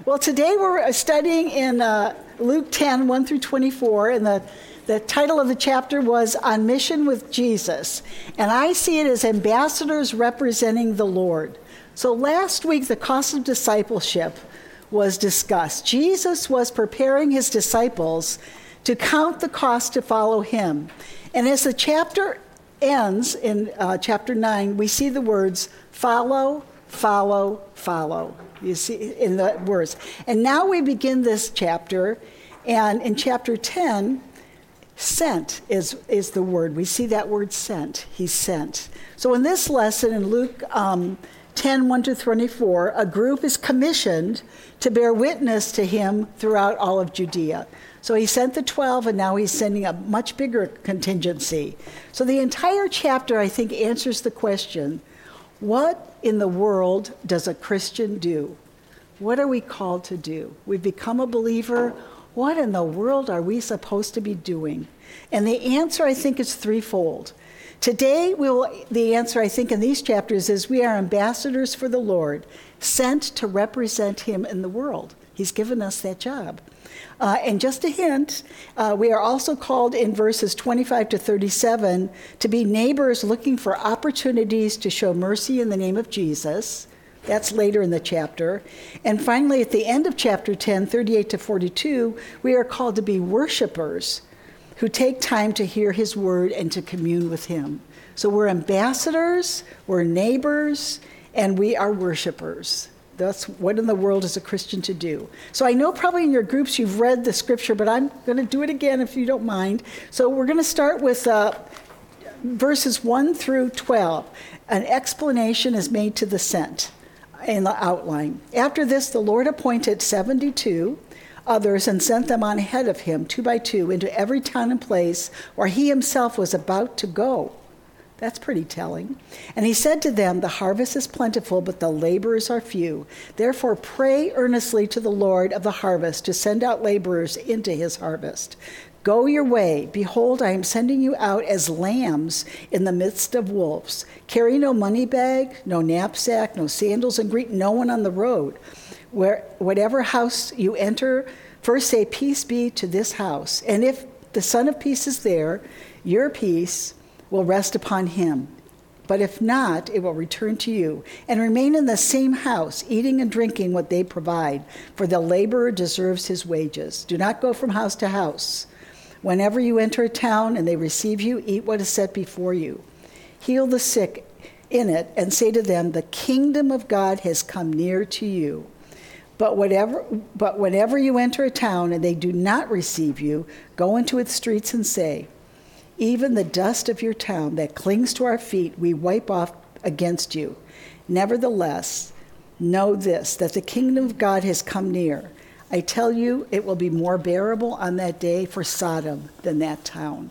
Well, today we're studying in Luke 10, 1 through 24, and the title of the chapter was On Mission with Jesus. And I see it as ambassadors representing the Lord. So last week, the cost of discipleship was discussed. Jesus was preparing his disciples to count the cost to follow him. And as the chapter ends in chapter 9, we see the words, follow, follow, follow. You see in the words. And now we begin this chapter, and in chapter 10, sent is the word. We see that word sent. He's sent. So in this lesson in Luke 10, 1 to 24, a group is commissioned to bear witness to him throughout all of Judea. So he sent the 12, and now he's sending a much bigger contingency. So the entire chapter, I think, answers the question, what in the world does a Christian do? What are we called to do? We've become a believer. What in the world are we supposed to be doing? And the answer, I think, is threefold. Today, the answer, I think, in these chapters is we are ambassadors for the Lord, sent to represent him in the world. He's given us that job. And just a hint, we are also called in verses 25 to 37 to be neighbors looking for opportunities to show mercy in the name of Jesus. That's later in the chapter. And finally, at the end of chapter 10, 38 to 42, we are called to be worshipers who take time to hear his word and to commune with him. So we're ambassadors, we're neighbors, and we are worshipers. That's what in the world is a Christian to do. So I know probably in your groups you've read the scripture, but I'm going to do it again if you don't mind. So we're going to start with verses 1 through 12. An explanation is made to the sent in the outline. After this, the Lord appointed 72 others and sent them on ahead of him, 2 by 2, into every town and place where he himself was about to go. That's pretty telling. And he said to them, the harvest is plentiful, but the laborers are few. Therefore, pray earnestly to the Lord of the harvest to send out laborers into his harvest. Go your way. Behold, I am sending you out as lambs in the midst of wolves. Carry no money bag, no knapsack, no sandals, and greet no one on the road. Whatever house you enter, first say, peace be to this house. And if the Son of Peace is there, your peace will rest upon him. But if not, it will return to you. And remain in the same house, eating and drinking what they provide, for the laborer deserves his wages. Do not go from house to house. Whenever you enter a town and they receive you, eat what is set before you. Heal the sick in it, and say to them, the kingdom of God has come near to you. But whenever you enter a town and they do not receive you, go into its streets and say, even the dust of your town that clings to our feet, we wipe off against you. Nevertheless, know this, that the kingdom of God has come near. I tell you, it will be more bearable on that day for Sodom than that town.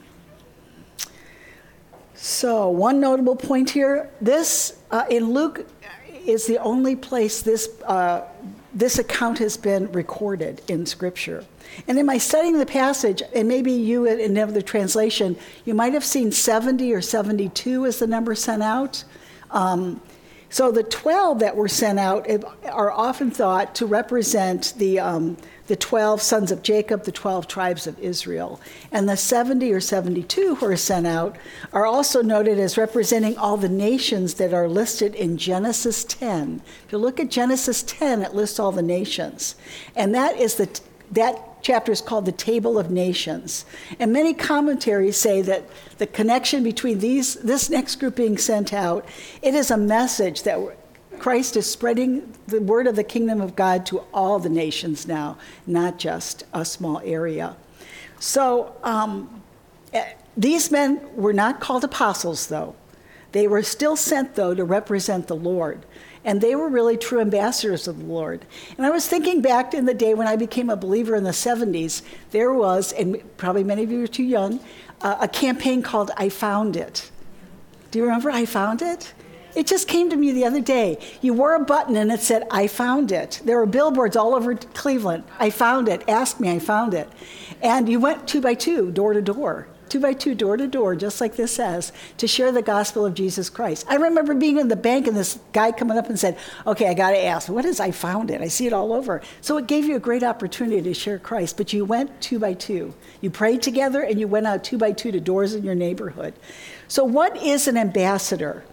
So, one notable point here, this in Luke is the only place this account has been recorded in Scripture. And in my studying the passage, and maybe you in another translation, you might have seen 70 or 72 as the number sent out. So the 12 that were sent out are often thought to represent the 12 sons of Jacob, the 12 tribes of Israel. And the 70 or 72 who are sent out are also noted as representing all the nations that are listed in Genesis 10. If you look at Genesis 10, it lists all the nations. And that chapter is called the Table of Nations. And many commentaries say that the connection between this next group being sent out, it is a message that Christ is spreading the word of the kingdom of God to all the nations now, not just a small area. So these men were not called apostles, though. They were still sent, though, to represent the Lord. And they were really true ambassadors of the Lord. And I was thinking back in the day when I became a believer in the 70s, there was, and probably many of you are too young, a campaign called I Found It. Do you remember I Found It? It just came to me the other day. You wore a button and it said, I found it. There were billboards all over Cleveland. I found it. Ask me, I found it. And you went 2 by 2, door to door, 2 by 2, door to door, just like this says, to share the gospel of Jesus Christ. I remember being in the bank and this guy coming up and said, okay, I got to ask, what is I found it? I see it all over. So it gave you a great opportunity to share Christ, but you went 2 by 2. You prayed together and you went out 2 by 2 to doors in your neighborhood. So what is an ambassador?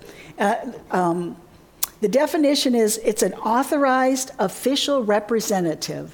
The definition is it's an authorized official representative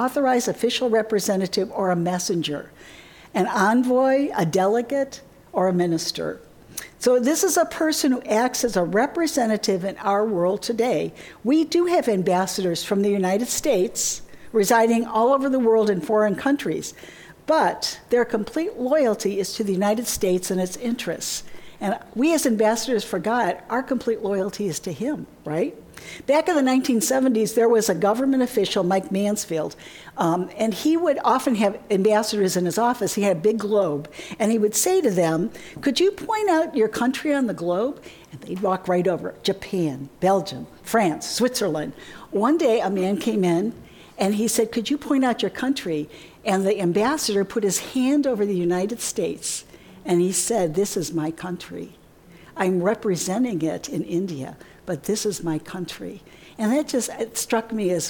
or a messenger, an envoy, a delegate, or a minister. So this is a person who acts as a representative in our world today. We do have ambassadors from the United States residing all over the world in foreign countries, but their complete loyalty is to the United States and its interests. And we as ambassadors for God, our complete loyalty is to him, right? Back in the 1970s, there was a government official, Mike Mansfield, and he would often have ambassadors in his office. He had a big globe, and he would say to them, could you point out your country on the globe? And they'd walk right over it. Japan, Belgium, France, Switzerland. One day, a man came in, and he said, could you point out your country? And the ambassador put his hand over the United States, and he said, this is my country. I'm representing it in India, but this is my country. And that just it struck me as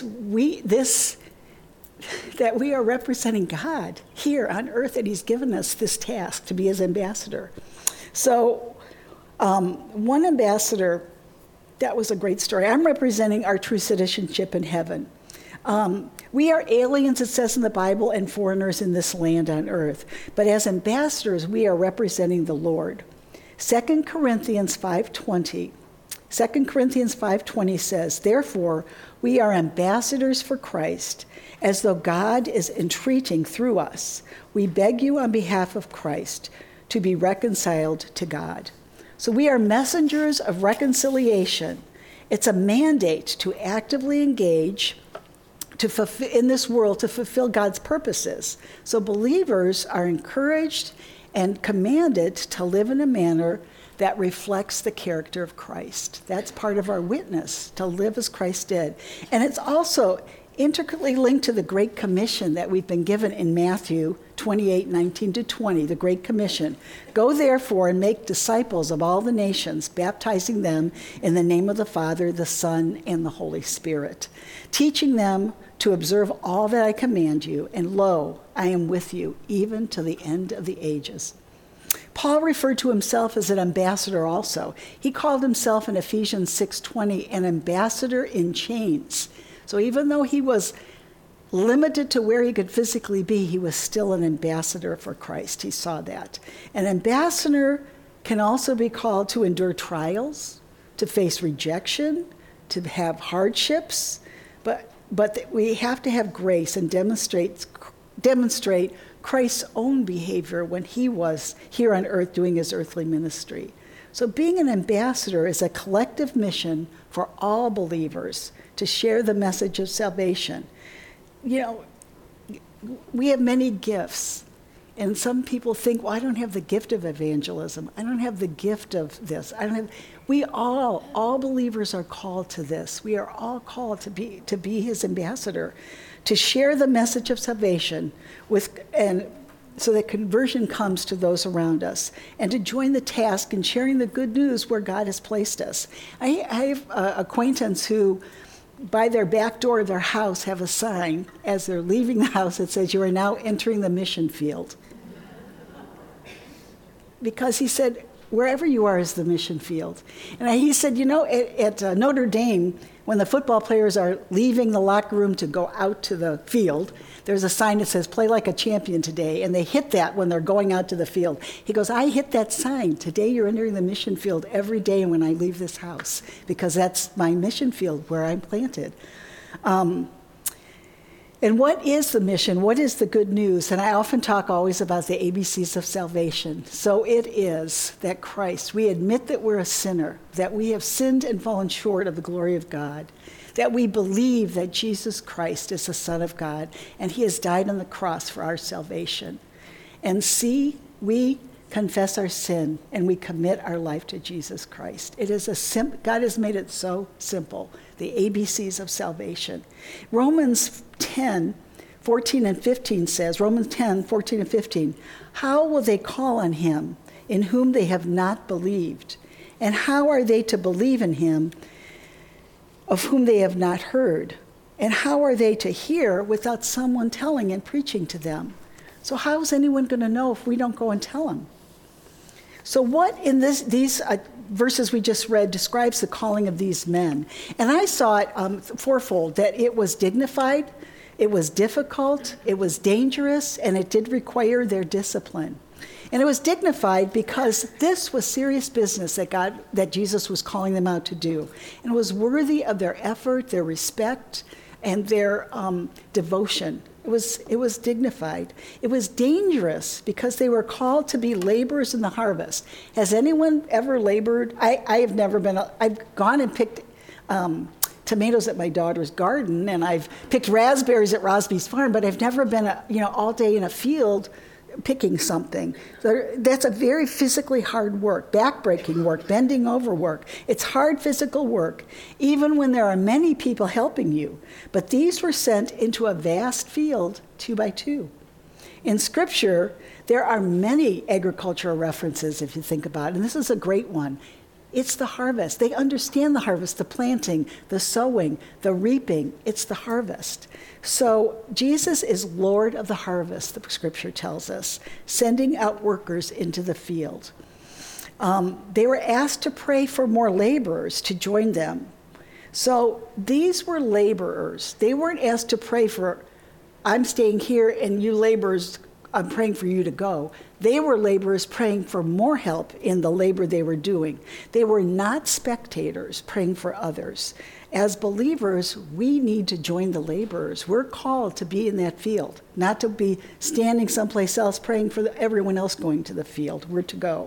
that we are representing God here on earth, and he's given us this task to be his ambassador. So one ambassador, that was a great story. I'm representing our true citizenship in heaven. We are aliens, it says in the Bible, and foreigners in this land on earth. But as ambassadors, we are representing the Lord. 2 Corinthians 5:20 says, therefore, we are ambassadors for Christ, as though God is entreating through us. We beg you on behalf of Christ to be reconciled to God. So we are messengers of reconciliation. It's a mandate to actively engage in this world to fulfill God's purposes. So believers are encouraged and commanded to live in a manner that reflects the character of Christ. That's part of our witness, to live as Christ did. And it's also intricately linked to the Great Commission that we've been given in Matthew 28:19-20, the Great Commission. Go therefore and make disciples of all the nations, baptizing them in the name of the Father, the Son, and the Holy Spirit, teaching them to observe all that I command you, and lo, I am with you even to the end of the ages. Paul referred to himself as an ambassador also. He called himself in Ephesians 6:20 an ambassador in chains. So even though he was limited to where he could physically be, he was still an ambassador for Christ. He saw that. An ambassador can also be called to endure trials, to face rejection, to have hardships, but we have to have grace and demonstrate Christ's own behavior when he was here on earth doing his earthly ministry. So being an ambassador is a collective mission for all believers to share the message of salvation. You know, we have many gifts, and some people think, well, I don't have the gift of evangelism. I don't have the gift of this. All believers are called to this. We are all called to be his ambassador, to share the message of salvation so that conversion comes to those around us, and to join the task in sharing the good news where God has placed us. I have an acquaintance who, by their back door of their house, have a sign as they're leaving the house that says, you are now entering the mission field. Because he said, wherever you are is the mission field. And he said, at Notre Dame, when the football players are leaving the locker room to go out to the field, there's a sign that says, play like a champion today. And they hit that when they're going out to the field. He goes, I hit that sign. Today you're entering the mission field every day when I leave this house, because that's my mission field where I'm planted. And what is the mission? What is the good news? And I often talk always about the ABCs of salvation. So it is that Christ, we admit that we're a sinner, that we have sinned and fallen short of the glory of God, that we believe that Jesus Christ is the Son of God, and he has died on the cross for our salvation. And C, we confess our sin, and we commit our life to Jesus Christ. It is God has made it so simple, the ABCs of salvation. Romans 10, 14 and 15 says, Romans 10, 14 and 15, how will they call on him in whom they have not believed? And how are they to believe in him of whom they have not heard? And how are they to hear without someone telling and preaching to them? So how is anyone going to know if we don't go and tell them? So what in these verses we just read describes the calling of these men? And I saw it fourfold, that it was dignified, it was difficult, it was dangerous, and it did require their discipline. And it was dignified because this was serious business that Jesus was calling them out to do. And it was worthy of their effort, their respect, and their devotion. It was dignified. It was dangerous because they were called to be laborers in the harvest. Has anyone ever labored? I have never been. I've gone and picked tomatoes at my daughter's garden, and I've picked raspberries at Rosby's farm, but I've never been all day in a field picking something. So that's a very physically hard work, backbreaking work, bending over work. It's hard physical work, even when there are many people helping you. But these were sent into a vast field, 2 by 2. In Scripture, there are many agricultural references, if you think about it, and this is a great one. It's the harvest. They understand the harvest, the planting, the sowing, the reaping. It's the harvest. So Jesus is Lord of the harvest, the Scripture tells us, sending out workers into the field. They were asked to pray for more laborers to join them. So these were laborers. They weren't asked to pray for, I'm staying here and you laborers, I'm praying for you to go. They were laborers praying for more help in the labor they were doing. They were not spectators praying for others. As believers, we need to join the laborers. We're called to be in that field, not to be standing someplace else praying for everyone else going to the field. We're to go.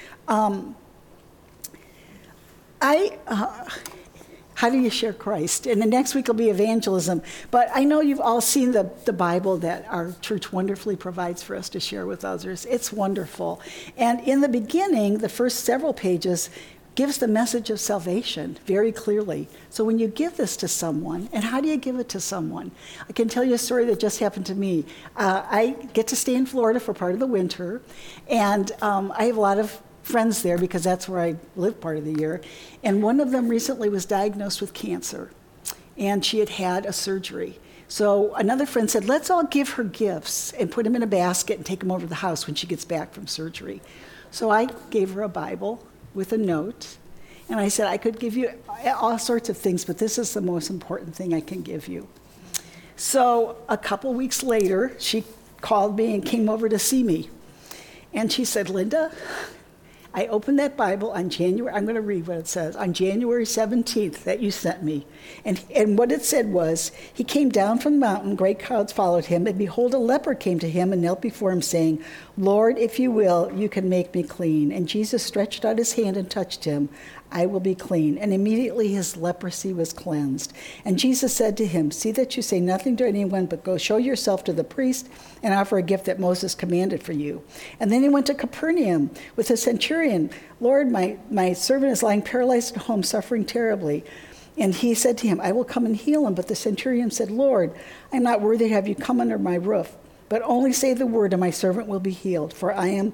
How do you share Christ? And the next week will be evangelism. But I know you've all seen the Bible that our church wonderfully provides for us to share with others. It's wonderful. And in the beginning, the first several pages gives the message of salvation very clearly. So when you give this to someone, and how do you give it to someone? I can tell you a story that just happened to me. I get to stay in Florida for part of the winter, and I have a lot of friends there because that's where I live part of the year. And one of them recently was diagnosed with cancer, and she had had a surgery. So another friend said, let's all give her gifts and put them in a basket and take them over to the house when she gets back from surgery. So I gave her a Bible with a note, and I said, I could give you all sorts of things, but this is the most important thing I can give you. So a couple weeks later, she called me and came over to see me. And she said, Linda, I opened that Bible on January, I'm going to read what it says, on January 17th that you sent me. And what it said was, he came down from the mountain, great crowds followed him, and behold, a leper came to him and knelt before him, saying, Lord, if you will, you can make me clean. And Jesus stretched out his hand and touched him. I will be clean. And immediately his leprosy was cleansed. And Jesus said to him, see that you say nothing to anyone, but go show yourself to the priest and offer a gift that Moses commanded for you. And then he went to Capernaum with a centurion. Lord, my servant is lying paralyzed at home, suffering terribly. And he said to him, I will come and heal him. But the centurion said, Lord, I'm not worthy to have you come under my roof, but only say the word and my servant will be healed. For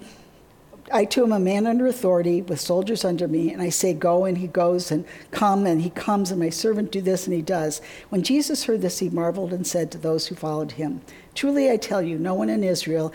I too am a man under authority with soldiers under me, and I say go, and he goes, and come, and he comes, and my servant do this, and he does. When Jesus heard this, he marveled and said to those who followed him, truly I tell you, nowhere in Israel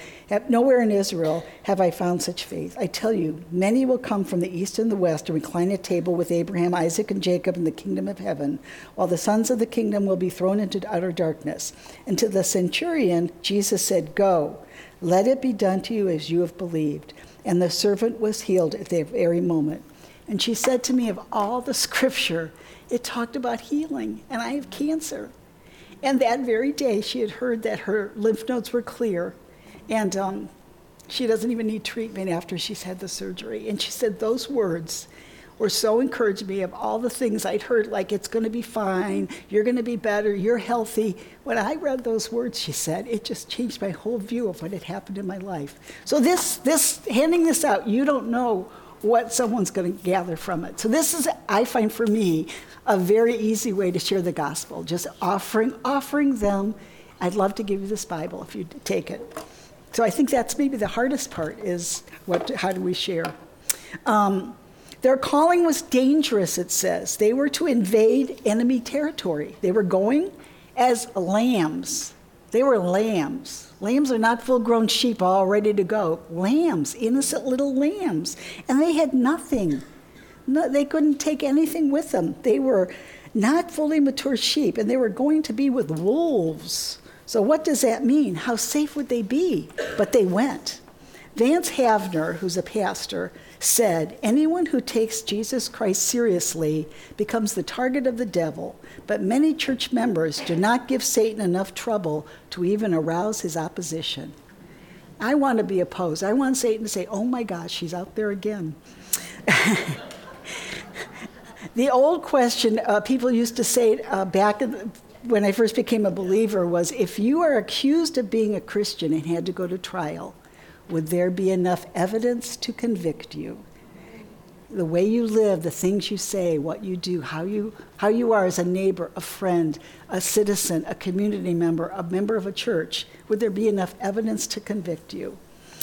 have I found such faith. I tell you, many will come from the east and the west and recline at table with Abraham, Isaac, and Jacob in the kingdom of heaven, while the sons of the kingdom will be thrown into utter darkness. And to the centurion, Jesus said, go, let it be done to you as you have believed. And the servant was healed at that very moment. And she said to me, of all the scripture, it talked about healing, and I have cancer. And that very day, she had heard that her lymph nodes were clear, and she doesn't even need treatment after she's had the surgery. And she said those words were so encouraging me of all the things I'd heard, like it's going to be fine, you're going to be better, you're healthy. When I read those words, she said, it just changed my whole view of what had happened in my life. So this handing this out, you don't know what someone's going to gather from it. So this is, I find for me, a very easy way to share the gospel, just offering them I'd love to give you this Bible if you take it. So I think that's maybe the hardest part is how do we share? Their calling was dangerous, it says. They were to invade enemy territory. They were going as lambs. They were lambs. Lambs are not full-grown sheep all ready to go. Lambs, innocent little lambs. And they had nothing. No, they couldn't take anything with them. They were not fully mature sheep, and they were going to be with wolves. So what does that mean? How safe would they be? But they went. Vance Havner, who's a pastor, said, anyone who takes Jesus Christ seriously becomes the target of the devil, but many church members do not give Satan enough trouble to even arouse his opposition. I want to be opposed. I want Satan to say, oh my gosh, she's out there again. The old question people used to say back when I first became a believer was, if you are accused of being a Christian and had to go to trial, would there be enough evidence to convict you? The way you live, the things you say, what you do, how you are as a neighbor, a friend, a citizen, a community member, a member of a church, would there be enough evidence to convict you?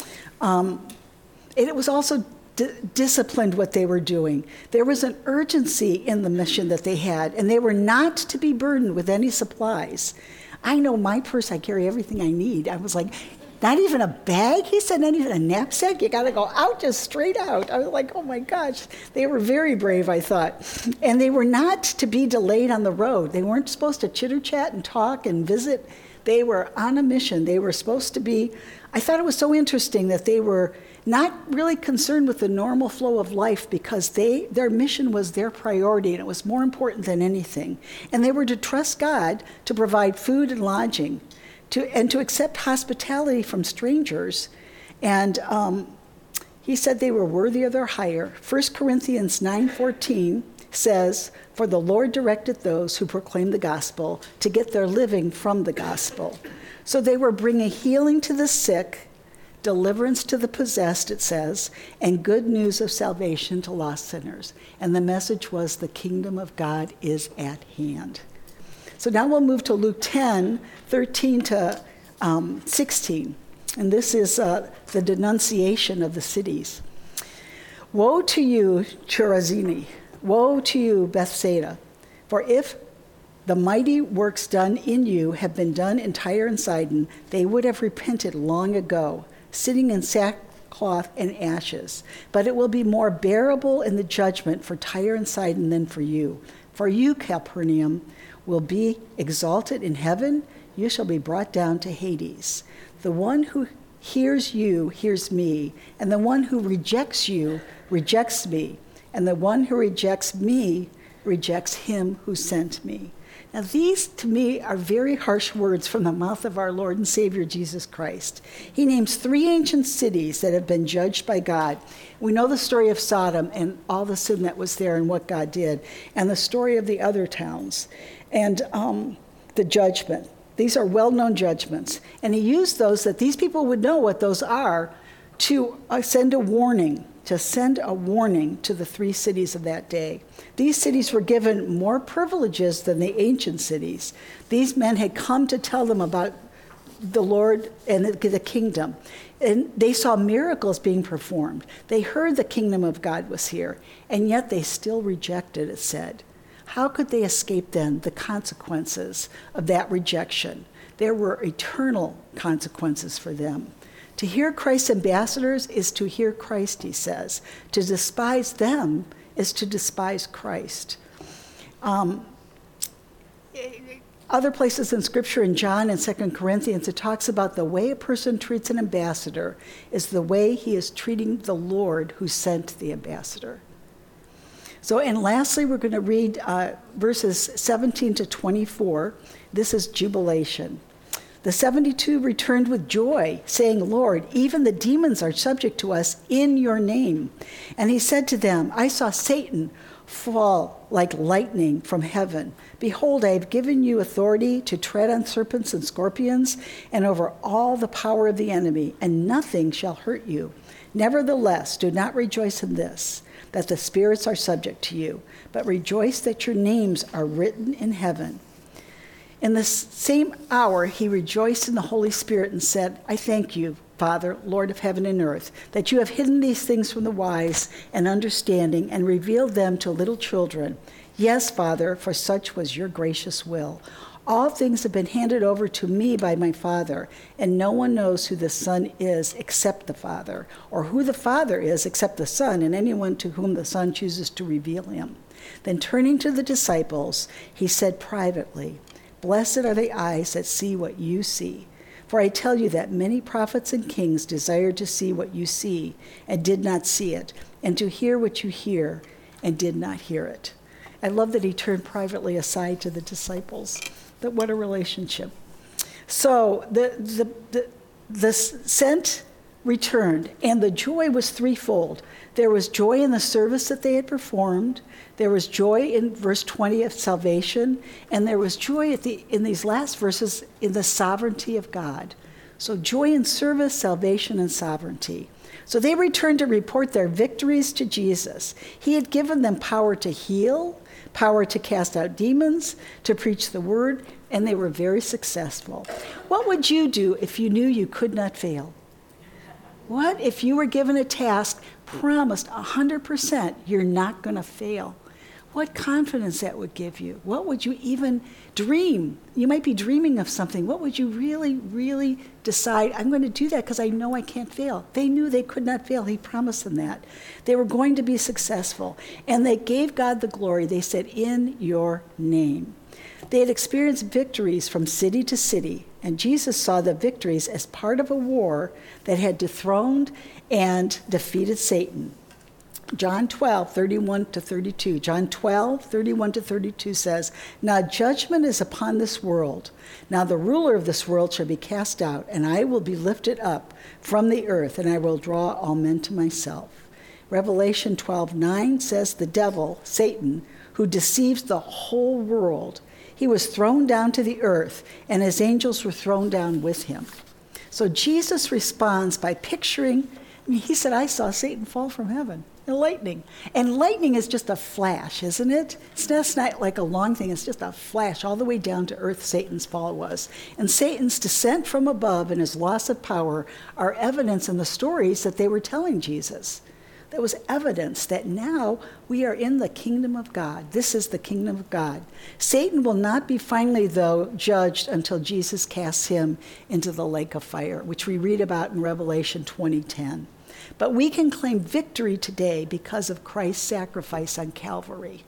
And it was also disciplined what they were doing. There was an urgency in the mission that they had, and they were not to be burdened with any supplies. I know my purse, I carry everything I need. I was like, not even a bag? He said, not even a knapsack? You got to go out, just straight out. I was like, oh my gosh. They were very brave, I thought. And they were not to be delayed on the road. They weren't supposed to chitter-chat and talk and visit. They were on a mission. They were supposed to be, I thought it was so interesting that they were not really concerned with the normal flow of life because their mission was their priority, and it was more important than anything. And they were to trust God to provide food and lodging, and to accept hospitality from strangers. And he said they were worthy of their hire. 1 Corinthians 9:14 says, for the Lord directed those who proclaim the gospel to get their living from the gospel. So they were bringing healing to the sick, deliverance to the possessed, it says, and good news of salvation to lost sinners. And the message was the kingdom of God is at hand. So now we'll move to Luke 10:13 to 16. And this is the denunciation of the cities. Woe to you, Chorazini! Woe to you, Bethsaida! For if the mighty works done in you have been done in Tyre and Sidon, they would have repented long ago, sitting in sackcloth and ashes. But it will be more bearable in the judgment for Tyre and Sidon than for you. For you, Capernaum, will be exalted in heaven. You shall be brought down to Hades. The one who hears you hears me, and the one who rejects you rejects me, and the one who rejects me rejects him who sent me. Now these, to me, are very harsh words from the mouth of our Lord and Savior Jesus Christ. He names 3 ancient cities that have been judged by God. We know the story of Sodom and all the sin that was there and what God did, and the story of the other towns, and the judgment. These are well-known judgments. And he used those that these people would know what those are to send a warning to the 3 cities of that day. These cities were given more privileges than the ancient cities. These men had come to tell them about the Lord and the kingdom. And they saw miracles being performed. They heard the kingdom of God was here, and yet they still rejected, it said. How could they escape then the consequences of that rejection? There were eternal consequences for them. To hear Christ's ambassadors is to hear Christ, he says. To despise them is to despise Christ. Other places in Scripture, in John and 2 Corinthians, it talks about the way a person treats an ambassador is the way he is treating the Lord who sent the ambassador. So, and lastly, we're going to read verses 17 to 24. This is jubilation. The 72 returned with joy, saying, Lord, even the demons are subject to us in your name. And he said to them, I saw Satan fall like lightning from heaven. Behold, I have given you authority to tread on serpents and scorpions and over all the power of the enemy, and nothing shall hurt you. Nevertheless, do not rejoice in this, that the spirits are subject to you, but rejoice that your names are written in heaven. In the same hour, he rejoiced in the Holy Spirit and said, I thank you, Father, Lord of heaven and earth, that you have hidden these things from the wise and understanding and revealed them to little children. Yes, Father, for such was your gracious will. All things have been handed over to me by my Father, and no one knows who the Son is except the Father, or who the Father is except the Son, and anyone to whom the Son chooses to reveal him. Then turning to the disciples, he said privately, Blessed are the eyes that see what you see. For I tell you that many prophets and kings desired to see what you see and did not see it, and to hear what you hear and did not hear it. I love that he turned privately aside to the disciples. But what a relationship. So the sent returned, and the joy was threefold. There was joy in the service that they had performed. There was joy in verse 20 of salvation, and there was joy in these last verses in the sovereignty of God. So joy in service, salvation, and sovereignty. So they returned to report their victories to Jesus. He had given them power to heal, power to cast out demons, to preach the word, and they were very successful. What would you do if you knew you could not fail? What if you were given a task, promised 100% you're not going to fail? What confidence that would give you? What would you even dream? You might be dreaming of something. What would you really, really decide? I'm going to do that because I know I can't fail. They knew they could not fail. He promised them that. They were going to be successful. And they gave God the glory. They said, in your name. They had experienced victories from city to city, and Jesus saw the victories as part of a war that had dethroned and defeated Satan. John 12, 31 to 32. John 12, 31 to 32 says, Now judgment is upon this world. Now the ruler of this world shall be cast out, and I will be lifted up from the earth, and I will draw all men to myself. Revelation 12:9 says, The devil, Satan, who deceives the whole world, he was thrown down to the earth, and his angels were thrown down with him. So Jesus responds by picturing, he said, I saw Satan fall from heaven. Lightning. And lightning is just a flash, isn't it? It's not like a long thing. It's just a flash all the way down to earth Satan's fall was. And Satan's descent from above and his loss of power are evidence in the stories that they were telling Jesus. That was evidence that now we are in the kingdom of God. This is the kingdom of God. Satan will not be finally, though, judged until Jesus casts him into the lake of fire, which we read about in Revelation 20:10. But we can claim victory today because of Christ's sacrifice on Calvary.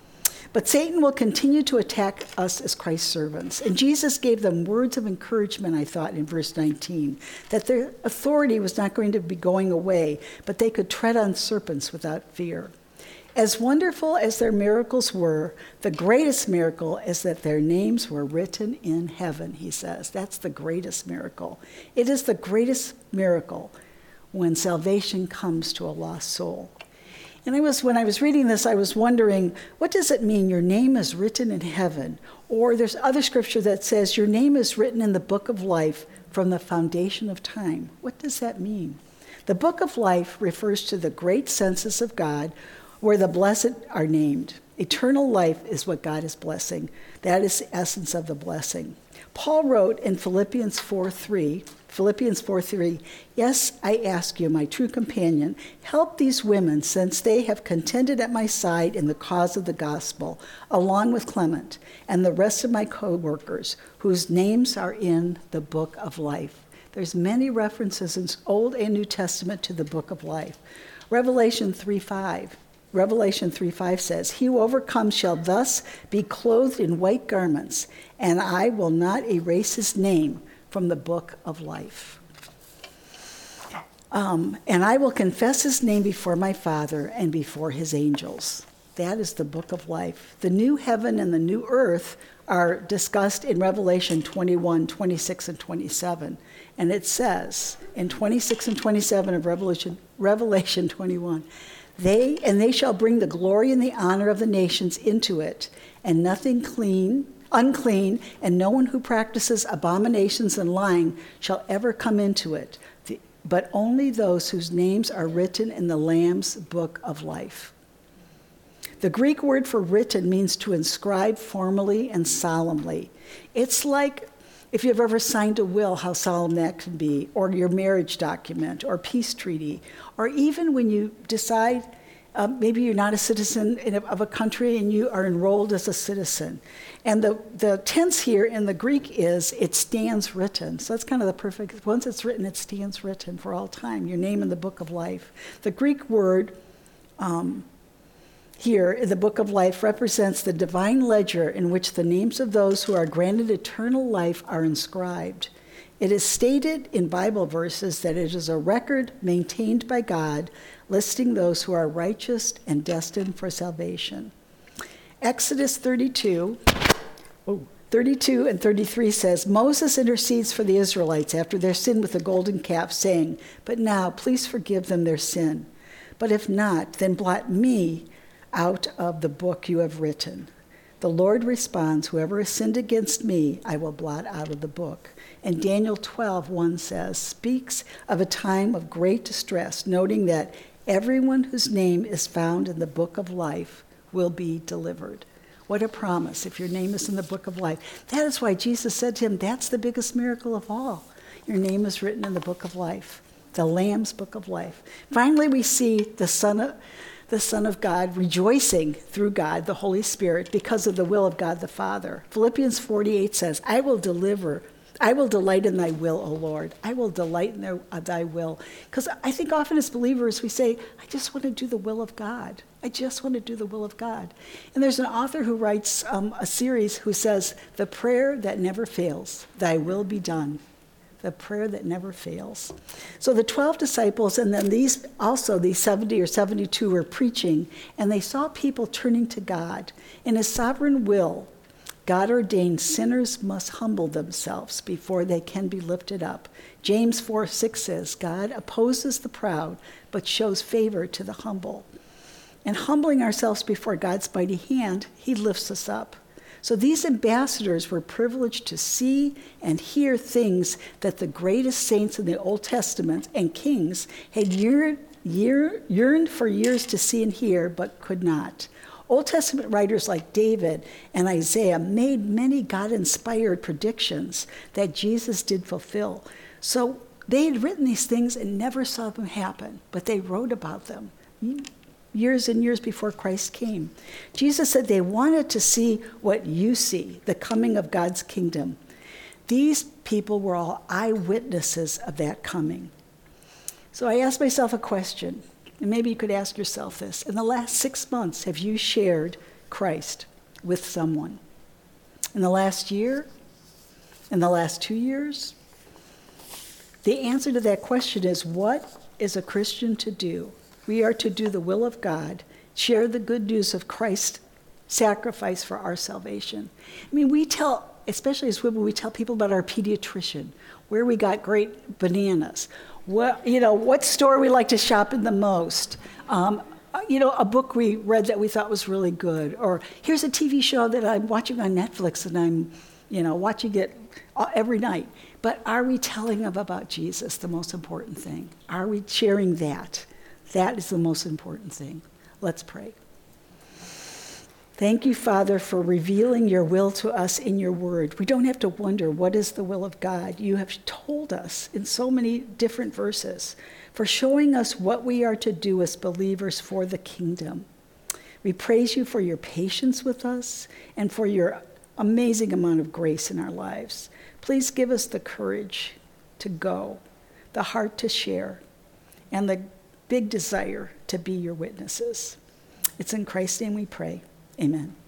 But Satan will continue to attack us as Christ's servants. And Jesus gave them words of encouragement, I thought, in verse 19, that their authority was not going to be going away, but they could tread on serpents without fear. As wonderful as their miracles were, the greatest miracle is that their names were written in heaven, he says. That's the greatest miracle. It is the greatest miracle when salvation comes to a lost soul. And when I was reading this, I was wondering, what does it mean, your name is written in heaven? Or there's other scripture that says, your name is written in the book of life from the foundation of time. What does that mean? The book of life refers to the great census of God, where the blessed are named. Eternal life is what God is blessing. That is the essence of the blessing. Paul wrote in Philippians 4:3, Yes, I ask you, my true companion, help these women, since they have contended at my side in the cause of the gospel, along with Clement and the rest of my co-workers, whose names are in the book of life. There's many references in Old and New Testament to the book of life. Revelation 3:5 says, He who overcomes shall thus be clothed in white garments, and I will not erase his name from the book of life. And I will confess his name before my Father and before his angels. That is the book of life. The new heaven and the new earth are discussed in Revelation 21, 26, and 27. And it says in 26 and 27 of Revelation 21, They shall bring the glory and the honor of the nations into it, and nothing unclean, and no one who practices abominations and lying shall ever come into it, but only those whose names are written in the Lamb's book of life. The Greek word for written means to inscribe formally and solemnly. It's like if you've ever signed a will, how solemn that can be, or your marriage document, or peace treaty, or even when you decide maybe you're not a citizen of a country and you are enrolled as a citizen. And the tense here in the Greek is, it stands written. So that's kind of the perfect, once it's written, it stands written for all time, your name in the book of life. The Greek word here in the book of life represents the divine ledger in which the names of those who are granted eternal life are inscribed. It is stated in Bible verses that it is a record maintained by God, listing those who are righteous and destined for salvation. Exodus 32 and 33 says, Moses intercedes for the Israelites after their sin with the golden calf, saying, "But now, please forgive them their sin. But if not, then blot me out of the book you have written." The Lord responds, "Whoever has sinned against me, I will blot out of the book." And Daniel 12:1 says, speaks of a time of great distress, noting that everyone whose name is found in the book of life will be delivered. What a promise, if your name is in the book of life. That is why Jesus said to him, that's the biggest miracle of all. Your name is written in the book of life, the Lamb's book of life. Finally, we see the Son of God rejoicing through God, the Holy Spirit, because of the will of God the Father. Philippians 4:8 says, I will delight in thy will, O Lord. I will delight in thy will. Because I think often as believers we say, I just want to do the will of God. I just want to do the will of God. And there's an author who writes a series who says, the prayer that never fails, thy will be done. The prayer that never fails. So the 12 disciples and then these 70 or 72 were preaching, and they saw people turning to God. In his sovereign will, God ordained sinners must humble themselves before they can be lifted up. James 4:6 says, God opposes the proud, but shows favor to the humble. And humbling ourselves before God's mighty hand, he lifts us up. So these ambassadors were privileged to see and hear things that the greatest saints in the Old Testament and kings had yearned for years to see and hear, but could not. Old Testament writers like David and Isaiah made many God-inspired predictions that Jesus did fulfill. So they had written these things and never saw them happen, but they wrote about them years and years before Christ came. Jesus said they wanted to see what you see, the coming of God's kingdom. These people were all eyewitnesses of that coming. So I asked myself a question, and maybe you could ask yourself this. In the last 6 months, have you shared Christ with someone? In the last year? In the last 2 years? The answer to that question is, what is a Christian to do? We are to do the will of God, share the good news of Christ's sacrifice for our salvation. I mean, we tell, especially as women, we tell people about our pediatrician, where we got great bananas, what store we like to shop in the most, a book we read that we thought was really good, or here's a TV show that I'm watching on Netflix and I'm, watching it every night. But are we telling them about Jesus, the most important thing? Are we sharing that? That is the most important thing. Let's pray. Thank you, Father, for revealing your will to us in your word. We don't have to wonder what is the will of God. You have told us in so many different verses, for showing us what we are to do as believers for the kingdom. We praise you for your patience with us and for your amazing amount of grace in our lives. Please give us the courage to go, the heart to share, and the big desire to be your witnesses. It's in Christ's name we pray. Amen.